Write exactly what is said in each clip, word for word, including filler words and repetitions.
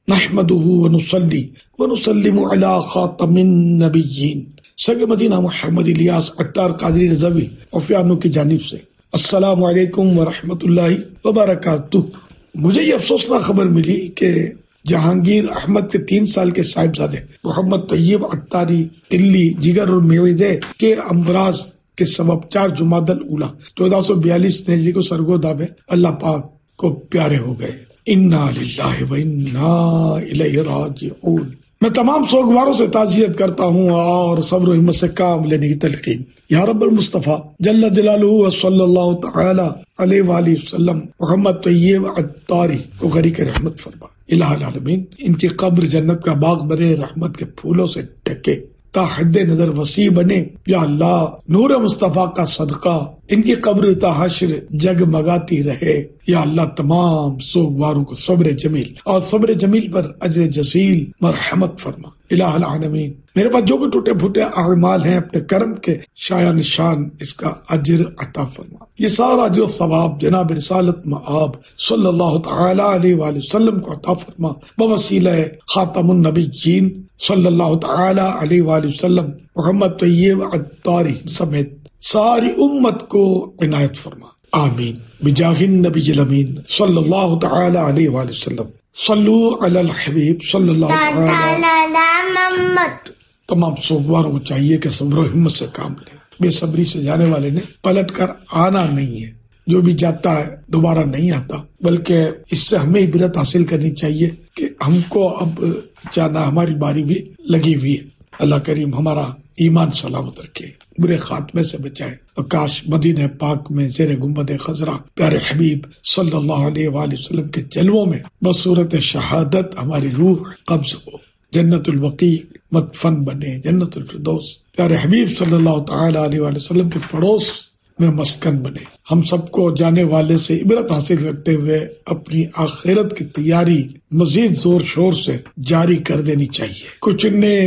نحمده ونصلي ونسلم على خاتم النبیین سگ مدینہ محمد الیاس عطار قادری رضوی عفیانو کی جانب سے السلام علیکم ورحمۃ اللہ وبرکاتہ۔ مجھے یہ افسوسناک خبر ملی کہ جہانگیر احمد کے تین سال کے صاحبزادے محمد طیب عطاری دلی جگر اور معدے کے امراض کے سبب چار جمادی الاولیٰ چودہ سو بیالیس ہجری کو سرگودا میں اللہ پاک کو پیارے ہو گئے۔ انا للہ و انا الیہ راجعون۔ میں تمام سوگواروں سے تعزیت کرتا ہوں اور صبر و ہمت سے کام لینے کی تلقین۔ یا رب المصطفیٰ جل جلالہ و صلی اللہ تعالی علیہ وآلہ وسلم محمد طیب عطاری کو غریق رحمت فرما۔ الہ العالمین ان کی قبر جنت کا باغ بنے، رحمت کے پھولوں سے ڈھکے تا حد نظر وسیع بنے۔ یا اللہ نور مصطفیٰ کا صدقہ ان کی قبر تا حشر جگمگاتی رہے۔ یا اللہ تمام سوگواروں کو صبر جمیل اور صبر جمیل پر اجر جزیل مرحمت فرما۔ الہ العالمین میرے پاس جو بھی ٹوٹے پھوٹے اعمال ہیں اپنے کرم کے شایع نشان اس کا اجر عطا فرما۔ یہ سارا جو ثواب جناب رسالت مآب صلی اللہ تعالی علیہ وآلہ وسلم کو عطا فرما بوسیلہ خاتم النبیین صلی اللہ تعالی علیہ وآلہ وسلم محمد طیب عطاری سمیت ساری امت کو عنایت فرما، آمین بجاہ النبی الامین صلی اللہ تعالی علیہ وآلہ وسلم۔ صلو علی الحبیب صلی اللہ تعالی علی محمد۔ تمام سوگواروں کو چاہیے کہ صبر و ہمت سے کام لیں۔ بے صبری سے جانے والے نے پلٹ کر آنا نہیں ہے، جو بھی جاتا ہے دوبارہ نہیں آتا، بلکہ اس سے ہمیں عبرت حاصل کرنی چاہیے کہ ہم کو اب جانا، ہماری باری بھی لگی ہوئی ہے۔ اللہ کریم ہمارا ایمان سلامت رکھے، برے خاتمے سے بچائے، اور کاش مدینہ پاک میں زیر گنبد خضرا پیارے حبیب صلی اللہ علیہ وآلہ وسلم کے جلووں میں بصورت شہادت ہماری روح قبض ہو، جنت البقیع مدفن بنے، جنت الفردوس پیارے حبیب صلی اللہ تعالی علیہ وآلہ وسلم کے پڑوس میں مسکن بنے۔ ہم سب کو جانے والے سے عبرت حاصل کرتے ہوئے اپنی آخرت کی تیاری مزید زور شور سے جاری کر دینی چاہیے۔ کچھ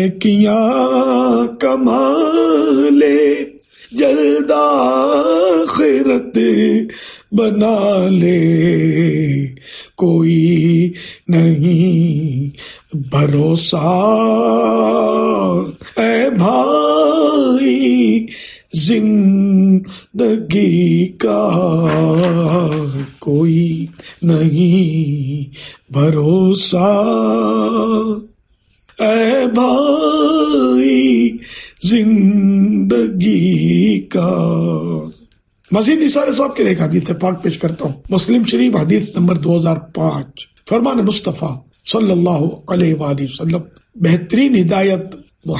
نیکیاں کما لے جلد آخرت بنا لے، کوئی نہیں بھروسہ اے بھائی زندگی کا، کوئی نہیں بھروسہ اے بھائی زندگی کا۔ مزید نثار صاحب کے ایک حدیث پاک پیش کرتا ہوں، مسلم شریف حدیث نمبر دو ہزار پانچ۔ فرمان مصطفیٰ صلی اللہ علیہ وآلہ وسلم، بہترین ہدایت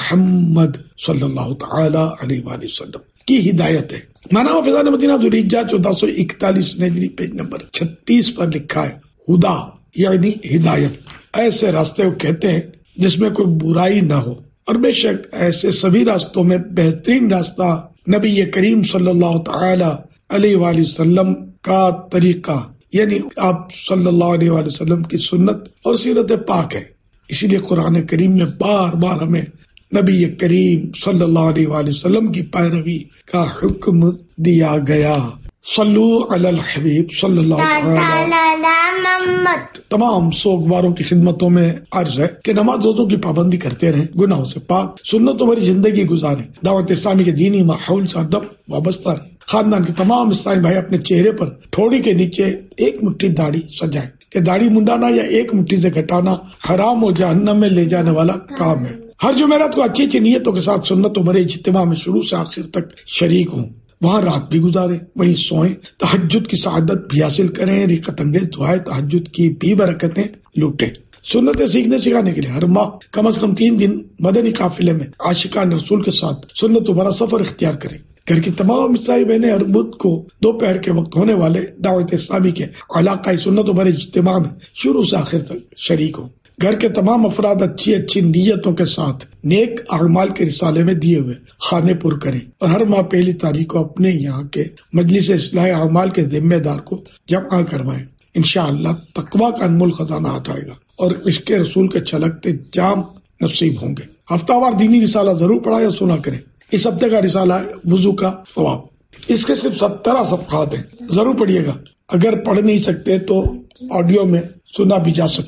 محمد صلی اللہ تعالی علیہ وآلہ وسلم کی ہدایت ہے۔ مانا فضان مدینہ ذوالحجہ چودہ سو اکتالیس ہجری پیج نمبر چھتیس پر لکھا ہے، ہدا یعنی ہدایت، ایسے راستے کو کہتے ہیں جس میں کوئی برائی نہ ہو، اور بے شک ایسے سبھی راستوں میں بہترین راستہ نبی کریم صلی اللہ تعالی علیہ وآلہ وسلم کا طریقہ یعنی آپ صلی اللہ علیہ وآلہ وسلم کی سنت اور سیرت پاک ہے۔ اسی لیے قرآن کریم میں بار بار ہمیں نبی کریم صلی اللہ علیہ وآلہ وسلم کی پیروی کا حکم دیا گیا۔ صلو علی الحبیب صلی اللہ تعالی علی محمد۔ تمام سوگواروں کی خدمتوں میں عرض ہے کہ نماز روزوں کی پابندی کرتے رہیں، گناہوں سے پاک سنتوں بھری زندگی گزاریں، دعوت اسلامی کے دینی ماحول سے ادب وابستہ رہیں۔ خاندان کے تمام اسلامی بھائی اپنے چہرے پر ٹھوڑی کے نیچے ایک مٹھی داڑھی سجائیں کہ داڑھی منڈانا یا ایک مٹھی سے گھٹانا حرام و جہنم میں لے جانے والا کام ہے۔ ہر جمعرات کو اچھی اچھی نیتوں کے ساتھ سنتوں بھرے اجتماع میں شروع سے آخر تک شریک ہوں، وہاں رات بھی گزاریں، وہیں سوئیں، تہجد کی سعادت بھی حاصل کریں، رقت انگیز دعائیں تہجد کی بھی برکتیں لوٹیں۔ سنتیں سیکھنے سکھانے کے لیے ہر ماہ کم از کم تین دن مدنی قافلے میں عاشقان رسول کے ساتھ سنتوں بھرا سفر اختیار کریں۔ گھر کی تمام عیسائی بہنیں ہر بدھ کو دوپہر کے وقت ہونے والے دعوت اسلامی کے علاقائی سنتوں بھرے اجتماع میں شروع سے آخر تک شریک ہوں۔ گھر کے تمام افراد اچھی اچھی نیتوں کے ساتھ نیک اعمال کے رسالے میں دیے ہوئے خانے پر کریں، اور ہر ماہ پہلی تاریخ کو اپنے یہاں کے مجلس اصلاح اعمال کے ذمہ دار کو جمع کروائیں۔ انشاءاللہ تقویٰ کا انمول خزانہ آ جائے گا اور عشق رسول کے چھلکتے جام نصیب ہوں گے۔ ہفتہ وار دینی رسالہ ضرور پڑھا یا سنا کریں۔ اس ہفتے کا رسالہ ہے وضو کا ثواب۔ اس کے صرف سترہ صفحات ہیں، ضرور پڑھیے گا۔ اگر پڑھ نہیں سکتے تو آڈیو میں سنا بھی جا سکتا ہے۔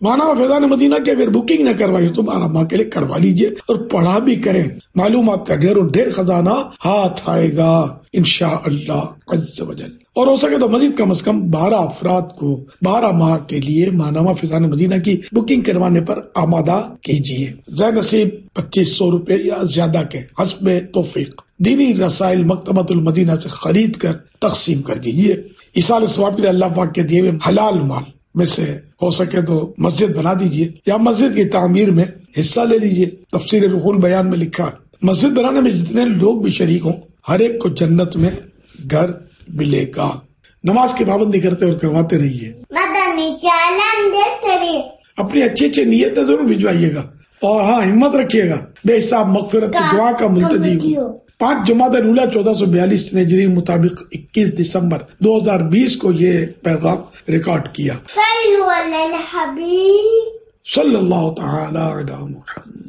مانا فیضان مدینہ کی اگر بکنگ نہ کروائی تو تمہارا ماں کے لیے کروا لیجئے اور پڑھا بھی کریں، معلومات کا ڈھیر و ڈھیر خزانہ ہاتھ آئے گا انشاءاللہ عز و جل۔ اور ہو سکے تو مزید کم از کم بارہ افراد کو بارہ ماہ کے لیے ماہنامہ فیضان مدینہ کی بکنگ کروانے پر آمادہ کیجیے۔ ذی نصیب پچیس سو روپے یا زیادہ کے حسب توفیق دینی رسائل مکتبۃ المدینہ سے خرید کر تقسیم کر دیجیے۔ ایصال ثواب کے لیے اللہ پاک کے دیے ہوئے حلال مال میں سے ہو سکے تو مسجد بنا دیجیے یا مسجد کی تعمیر میں حصہ لے لیجیے۔ تفسیر روح البیان میں لکھا مسجد بنانے میں جتنے لوگ بھی شریک ہوں ہر ایک کو جنت میں گھر ملے گا۔ نماز کی پابندی کرتے اور کرواتے رہیے۔ مدنی چینل دیکھتے رہیے، اپنی اچھی اچھی نیتیں ضرور بھجوائیے گا اور ہاں ہمت رکھیے گا، بے حساب مغفرت کی دعا کا ملتجی ہو۔ پانچ جمادی الاولیٰ چودہ سو بیالیس ہجری مطابق اکیس دسمبر دو ہزار بیس کو یہ پیغام ریکارڈ کیا۔ صلو علی الحبیب صلی اللہ تعالی علی محمد۔